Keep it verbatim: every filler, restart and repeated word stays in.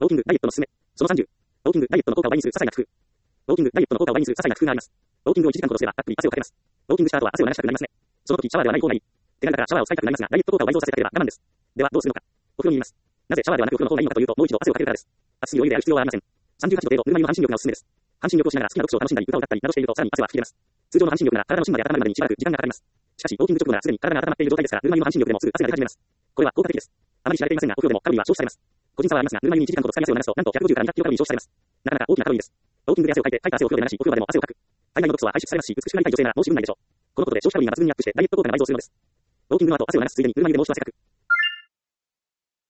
ウォーキング、ダイエットのすすめ。そのさんじゅう。ウォーキング、ダイエットの効果を倍にする些細な工夫。ウォーキング、ダイエットの効果を倍にする些細な工夫があります。ウォーキングをいちじかんほどすれば、たっぷり汗をかけます。ウォーキングした後は汗を流したくなりますね。その時シャワーではない方がいい。手軽だからシャワーを使いたくなりますが、ダイエット効果を倍増させたければ我慢です。では、どうするのか。お風呂に入ります。なぜシャワーではなくお風呂の方がいいのかというと、もう一度汗をかけるからです。熱すぎるお湯でやる必要はありません。さんじゅうはちど程度、ぬるま湯の半身浴がおすすめです。半身浴をしながら好きな読書を楽しんだり、歌を歌ったりなどしていると、さらに汗は吹き出ます。通常の半身浴なら体の芯まで温まるまでにしばらく時間がかかります。しかし、ウォーキング直後ならすでに体が温まっている状態ですから、ぬるま湯の半身浴でもすぐ汗が出始めます。これは効果的です。あまり知られていませんが、お風呂でもカロリーは消費されます。個人差はありますが、ぬるま湯にいちじかんほど浸かり汗を流すと、なんとひゃくごじゅうからにひゃくキロカロリー消費されます。なかなか大きなカロリーです。ウォーキングで汗をかいて、かいた汗をお風呂で流し、お風呂場でも汗をかく。体内の毒素は排出されますし、美しくなりたい女性なら申し分ないでしょう。このことで消費カロリーが抜群にアップして、ダイエット効果が倍増するのです。ウォーキングの後、汗を流すついでにぬるま湯でもう一度汗かく。